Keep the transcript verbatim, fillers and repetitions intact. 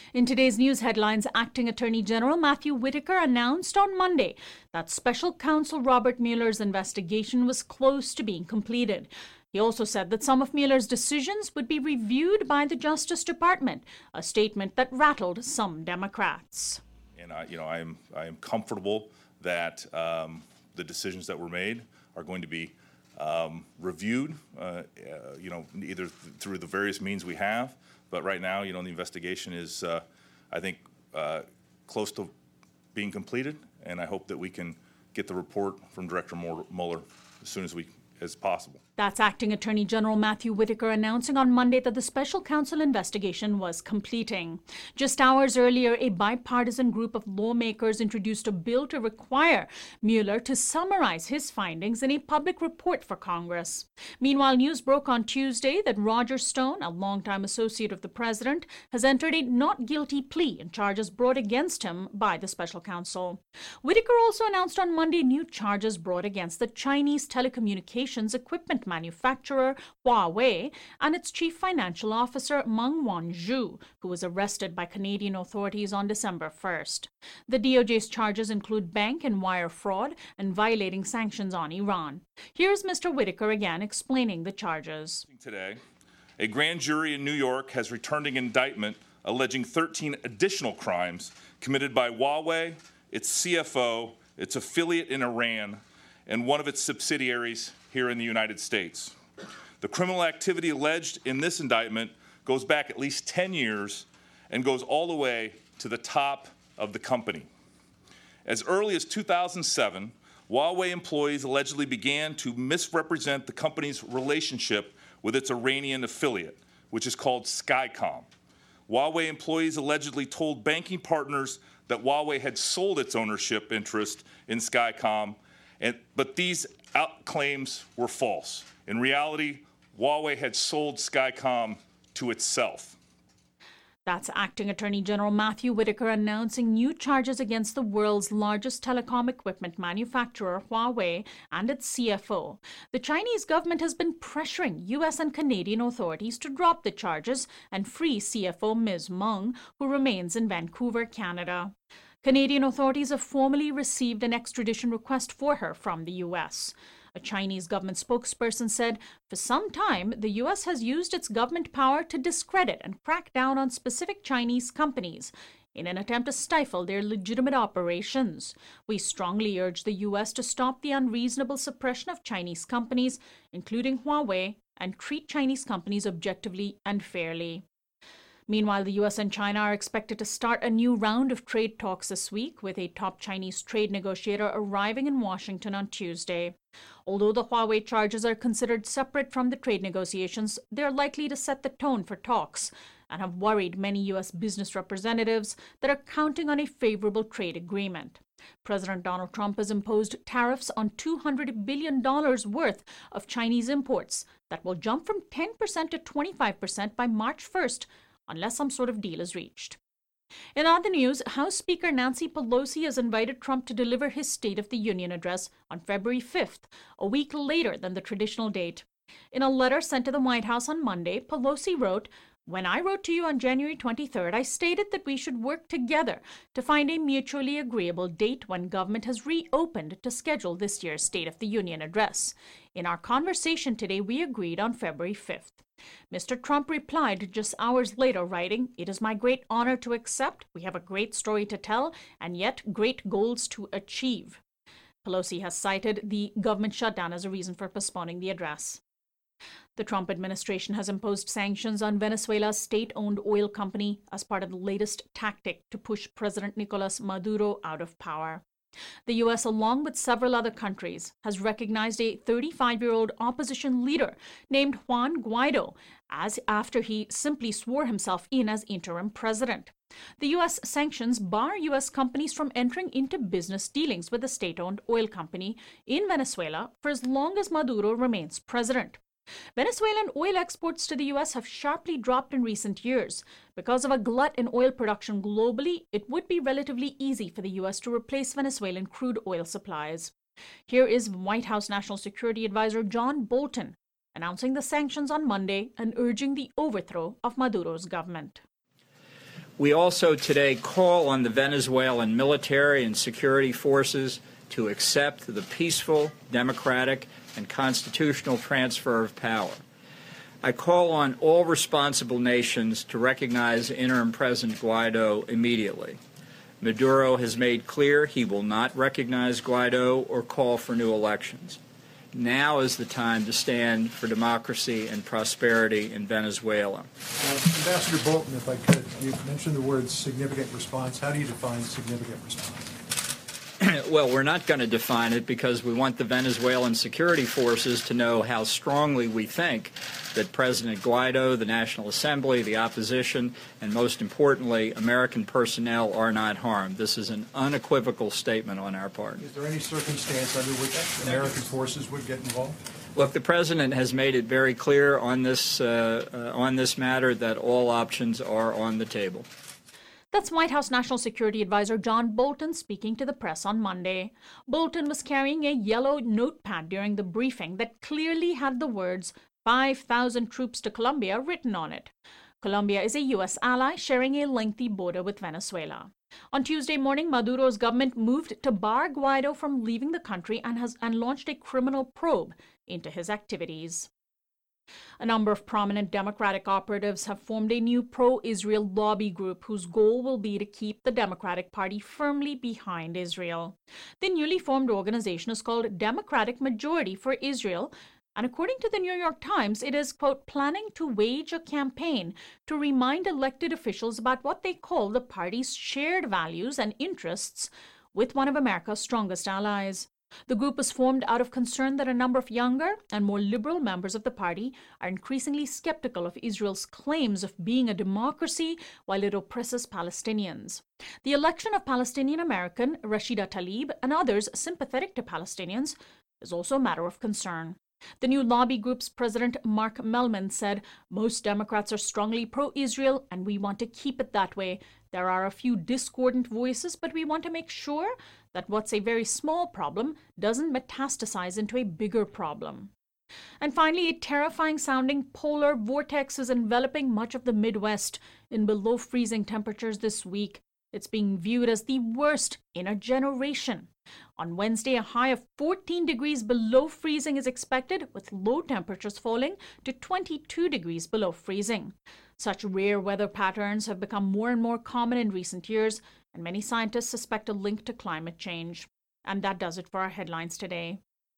In today's news headlines, Acting Attorney General Matthew Whitaker announced on Monday that Special Counsel Robert Mueller's investigation was close to being completed. He also said that some of Mueller's decisions would be reviewed by the Justice Department, a statement that rattled some Democrats. And I, you know, I am I am comfortable that um, the decisions that were made are going to be um, reviewed, uh, uh, you know, either th- through the various means we have. But right now, you know, the investigation is, uh, I think, uh, close to being completed, and I hope that we can get the report from Director Mueller as soon as we as possible. That's Acting Attorney General Matthew Whitaker announcing on Monday that the special counsel investigation was completing. Just hours earlier, a bipartisan group of lawmakers introduced a bill to require Mueller to summarize his findings in a public report for Congress. Meanwhile, news broke on Tuesday that Roger Stone, a longtime associate of the president, has entered a not guilty plea in charges brought against him by the special counsel. Whitaker also announced on Monday new charges brought against the Chinese telecommunications equipment manufacturer Huawei and its chief financial officer Meng Wanzhou, who was arrested by Canadian authorities on December first. The D O J's charges include bank and wire fraud and violating sanctions on Iran. Here's Mister Whitaker again explaining the charges. Today, a grand jury in New York has returned an indictment alleging thirteen additional crimes committed by Huawei, its C F O, its affiliate in Iran, and one of its subsidiaries here in the United States. The criminal activity alleged in this indictment goes back at least ten years and goes all the way to the top of the company. As early as two thousand seven, Huawei employees allegedly began to misrepresent the company's relationship with its Iranian affiliate, which is called Skycom. Huawei employees allegedly told banking partners that Huawei had sold its ownership interest in Skycom, and, but these out claims were false. In reality, Huawei had sold Skycom to itself. That's Acting Attorney General Matthew Whitaker announcing new charges against the world's largest telecom equipment manufacturer, Huawei, and its C F O. The Chinese government has been pressuring U S and Canadian authorities to drop the charges and free C F O Miz Meng, who remains in Vancouver, Canada. Canadian authorities have formally received an extradition request for her from the U S. A Chinese government spokesperson said, for some time, the U S has used its government power to discredit and crack down on specific Chinese companies in an attempt to stifle their legitimate operations. We strongly urge the U S to stop the unreasonable suppression of Chinese companies, including Huawei, and treat Chinese companies objectively and fairly. Meanwhile, the U S and China are expected to start a new round of trade talks this week, with a top Chinese trade negotiator arriving in Washington on Tuesday. Although the Huawei charges are considered separate from the trade negotiations, they're likely to set the tone for talks and have worried many U S business representatives that are counting on a favorable trade agreement. President Donald Trump has imposed tariffs on two hundred billion dollars worth of Chinese imports that will jump from ten percent to twenty-five percent by March first, unless some sort of deal is reached. In other news, House Speaker Nancy Pelosi has invited Trump to deliver his State of the Union address on February fifth, a week later than the traditional date. In a letter sent to the White House on Monday, Pelosi wrote, "When I wrote to you on January twenty-third, I stated that we should work together to find a mutually agreeable date when government has reopened to schedule this year's State of the Union address. In our conversation today, we agreed on February fifth. Mister Trump replied just hours later, writing, "It is my great honor to accept. We have a great story to tell, and yet great goals to achieve." Pelosi has cited the government shutdown as a reason for postponing the address. The Trump administration has imposed sanctions on Venezuela's state-owned oil company as part of the latest tactic to push President Nicolas Maduro out of power. The U S, along with several other countries, has recognized a thirty-five-year-old opposition leader named Juan Guaido as after he simply swore himself in as interim president. The U S sanctions bar U S companies from entering into business dealings with the state-owned oil company in Venezuela for as long as Maduro remains president. Venezuelan oil exports to the U S have sharply dropped in recent years. Because of a glut in oil production globally, it would be relatively easy for the U S to replace Venezuelan crude oil supplies. Here is White House National Security Advisor John Bolton announcing the sanctions on Monday and urging the overthrow of Maduro's government. We also today call on the Venezuelan military and security forces to accept the peaceful, democratic, and constitutional transfer of power. I call on all responsible nations to recognize interim President Guaido immediately. Maduro has made clear he will not recognize Guaido or call for new elections. Now is the time to stand for democracy and prosperity in Venezuela. Uh, Ambassador Bolton, if I could, you mentioned the word significant response. How do you define significant response? Well, we're not going to define it because we want the Venezuelan security forces to know how strongly we think that President Guaido, the National Assembly, the opposition, and most importantly, American personnel are not harmed. This is an unequivocal statement on our part. Is there any circumstance under which American forces would get involved? Look, the President has made it very clear on this, uh, uh, on this matter that all options are on the table. That's White House National Security Advisor John Bolton speaking to the press on Monday. Bolton was carrying a yellow notepad during the briefing that clearly had the words five thousand troops to Colombia written on it. Colombia is a U S ally sharing a lengthy border with Venezuela. On Tuesday morning, Maduro's government moved to bar Guaido from leaving the country and has and launched a criminal probe into his activities. A number of prominent Democratic operatives have formed a new pro-Israel lobby group whose goal will be to keep the Democratic Party firmly behind Israel. The newly formed organization is called Democratic Majority for Israel, and according to the New York Times, it is, quote, planning to wage a campaign to remind elected officials about what they call the party's shared values and interests with one of America's strongest allies. The group was formed out of concern that a number of younger and more liberal members of the party are increasingly skeptical of Israel's claims of being a democracy while it oppresses Palestinians. The election of Palestinian-American Rashida Tlaib and others sympathetic to Palestinians is also a matter of concern. The new lobby group's president, Mark Mellman, said, "Most Democrats are strongly pro-Israel, and we want to keep it that way. There are a few discordant voices, but we want to make sure that what's a very small problem doesn't metastasize into a bigger problem." And finally, a terrifying-sounding polar vortex is enveloping much of the Midwest in below-freezing temperatures this week. It's being viewed as the worst in a generation. On Wednesday, a high of fourteen degrees below freezing is expected, with low temperatures falling to twenty-two degrees below freezing. Such rare weather patterns have become more and more common in recent years, and many scientists suspect a link to climate change. And that does it for our headlines today.